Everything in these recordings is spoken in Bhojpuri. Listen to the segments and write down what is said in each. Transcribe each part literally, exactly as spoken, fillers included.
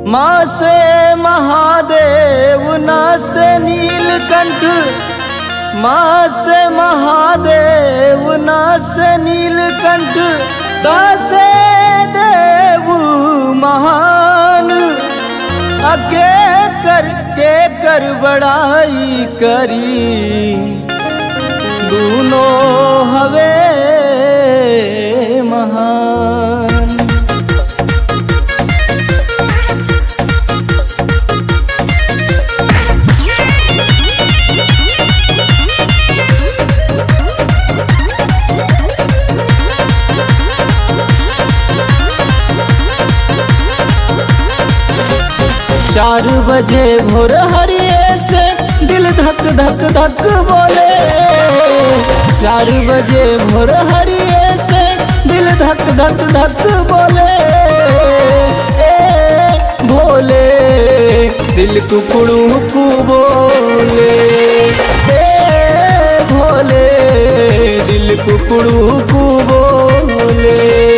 माँ से महादेव ना से नीलकंठ, माँ से महादेव ना से नीलकंठ, दासे देव महान, अके कर के कर बड़ाई करी, दोनों हवे महान। चार बजे भोर हरिये से दिल धक धक धक बोले, चार बजे भोर हरिये से दिल धक धक धक बोले, ए भोले दिल कुकड़ू कु बोले, ए भोले दिल कुकड़ू कु बोले।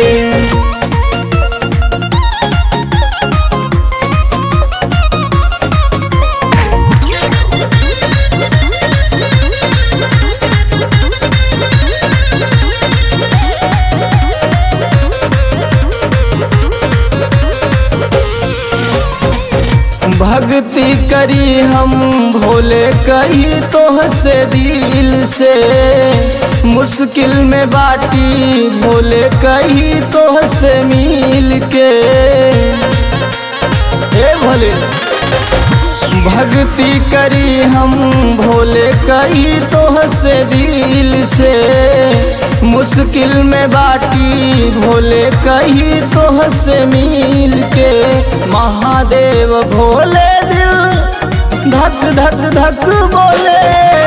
भक्ति करी हम भोले कही तोह से दिल से, मुश्किल में बाटी भोले कही तोह से मिल के, ए भोले भक्ति करी हम भोले कही तोह से दिल से, मुश्किल में बाटी भोले कही तोह से मिल के, महादेव भोले दिल धक धक धक बोले,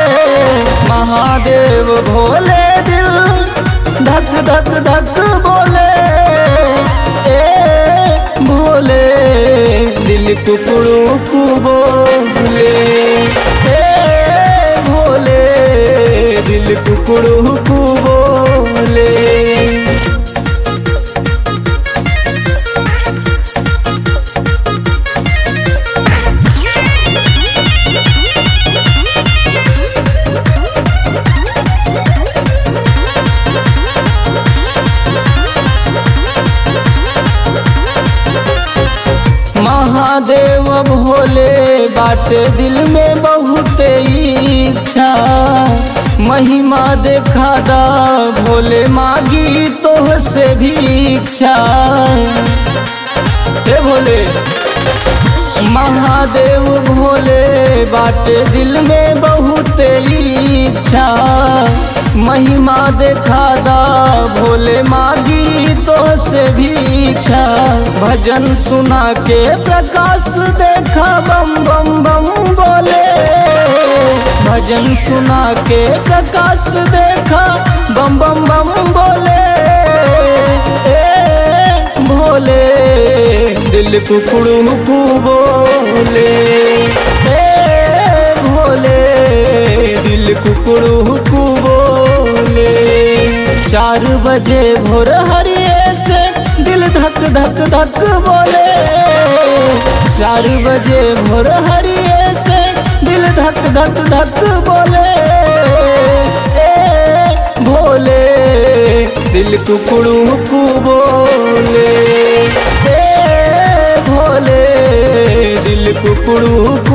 महादेव भोले दिल धक धक धक बोले, ए भोले दिल कुकड़ू कु बोले, ए भोले दिल कुकड़ू कु बोले। महादेव भोले बाटे दिल में बहुत इच्छा, महिमा देखा दा भोले मांगी तोह से भी इच्छा, हे भोले महादेव भोले बाटे दिल में बहुत इच्छा, महिमा देखा दा भोले मांगी तोह से भी इच्छा, भजन सुना के प्रकाश देखा बम बम बम बोले, भजन सुना के प्रकाश देखा बम बम बम बोले, ए भोले दिल कुकड़ू कु बोले, ए भोले दिल कुकड़ू कु बोले। चार बजे भोर हरिये से दिल धक धक धक बोले, चार बजे भोर हरिये से दिल धक धक धक बोले, ए भोले दिल कुकड़ू कु बोले, ए भोले दिल कुकड़ू